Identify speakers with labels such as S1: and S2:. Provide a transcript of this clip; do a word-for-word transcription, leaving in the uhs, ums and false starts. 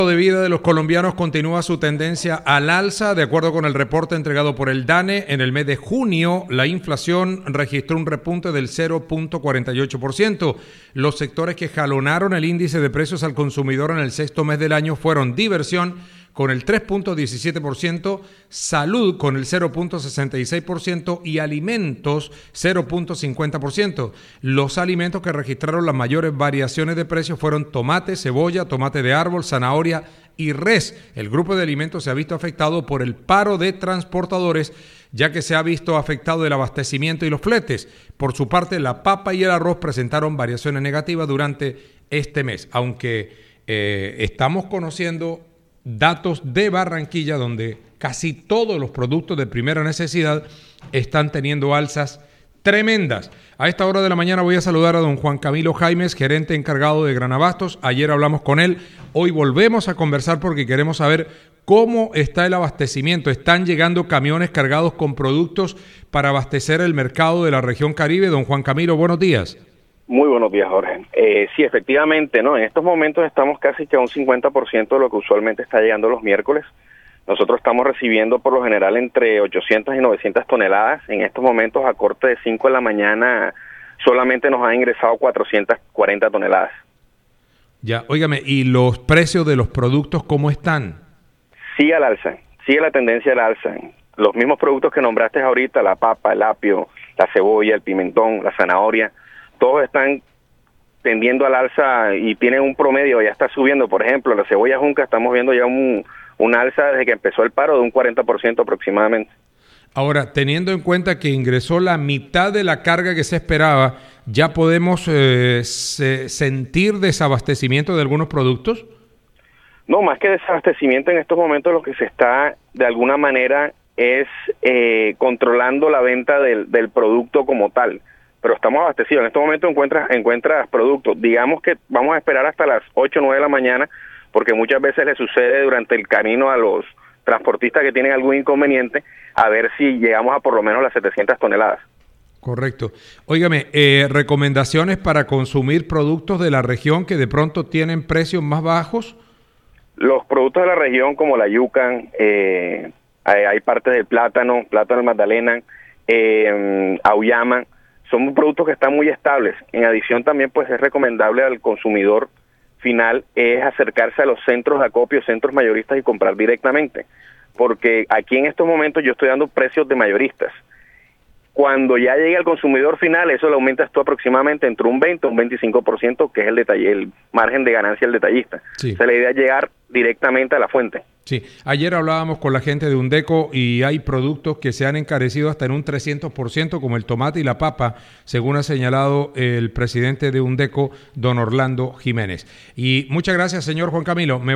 S1: De vida de los colombianos continúa su tendencia al alza. De acuerdo con el reporte entregado por el DANE, en el mes de junio la inflación registró un repunte del cero punto cuarenta y ocho por ciento. Los sectores que jalonaron el índice de precios al consumidor en el sexto mes del año fueron diversión con el tres punto diecisiete por ciento, salud con el cero punto sesenta y seis por ciento y alimentos cero punto cincuenta por ciento. Los alimentos que registraron las mayores variaciones de precios fueron tomate, cebolla, tomate de árbol, zanahoria y res. El grupo de alimentos se ha visto afectado por el paro de transportadores, ya que se ha visto afectado el abastecimiento y los fletes. Por su parte, la papa y el arroz presentaron variaciones negativas durante este mes, aunque eh, estamos conociendo datos de Barranquilla donde casi todos los productos de primera necesidad están teniendo alzas tremendas. A esta hora de la mañana voy a saludar a don Juan Camilo Jaimes, gerente encargado de Gran Abastos. Ayer hablamos con él, hoy volvemos a conversar porque queremos saber cómo está el abastecimiento. ¿Están llegando camiones cargados con productos para abastecer el mercado de la región Caribe? Don Juan Camilo, buenos días.
S2: Muy buenos días, Jorge. Eh, sí, efectivamente, ¿no? En estos momentos estamos casi que a un cincuenta por ciento de lo que usualmente está llegando los miércoles. Nosotros estamos recibiendo por lo general entre ochocientas y novecientas toneladas. En estos momentos, a corte de cinco de la mañana, solamente nos han ingresado cuatrocientas cuarenta toneladas.
S1: Ya, óigame, ¿y los precios de los productos cómo están?
S2: Sigue al alza, sigue la tendencia al alza. Los mismos productos que nombraste ahorita, la papa, el apio, la cebolla, el pimentón, la zanahoria, todos están tendiendo al alza y tienen un promedio, ya está subiendo. Por ejemplo, la cebolla junca estamos viendo ya un, un alza desde que empezó el paro de un cuarenta por ciento aproximadamente.
S1: Ahora, teniendo en cuenta que ingresó la mitad de la carga que se esperaba, ¿ya podemos eh, se, sentir desabastecimiento de algunos productos?
S2: No, más que desabastecimiento en estos momentos lo que se está de alguna manera es eh, controlando la venta del, del producto como tal. Pero estamos abastecidos. En este momento encuentras encuentras productos. Digamos que vamos a esperar hasta las ocho o nueve de la mañana, porque muchas veces le sucede durante el camino a los transportistas que tienen algún inconveniente, a ver si llegamos a por lo menos las setecientas toneladas.
S1: Correcto. Óigame, eh, recomendaciones para consumir productos de la región que de pronto tienen precios más bajos.
S2: Los productos de la región como la yuca, eh, hay, hay partes del plátano, plátano del Magdalena, eh, auyama, son productos que están muy estables. En adición también pues es recomendable al consumidor final es acercarse a los centros de acopio, centros mayoristas y comprar directamente, porque aquí en estos momentos yo estoy dando precios de mayoristas. Cuando ya llegue al consumidor final, eso lo aumentas tú aproximadamente entre un veinte o un veinticinco por ciento, que es el detalle, el margen de ganancia del detallista. Sí. O sea, la idea es llegar directamente a la fuente.
S1: Sí, ayer hablábamos con la gente de Undeco y hay productos que se han encarecido hasta en un trescientos por ciento, como el tomate y la papa, según ha señalado el presidente de Undeco, don Orlando Jiménez. Y muchas gracias, señor Juan Camilo. Me